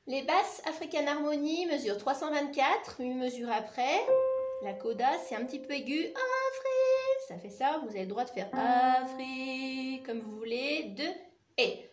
Les basses African Harmony mesurent 324, une mesure après. La coda, c'est un petit peu aigu. Afri, ça fait ça. Vous avez le droit de faire Afri comme vous voulez. 2 et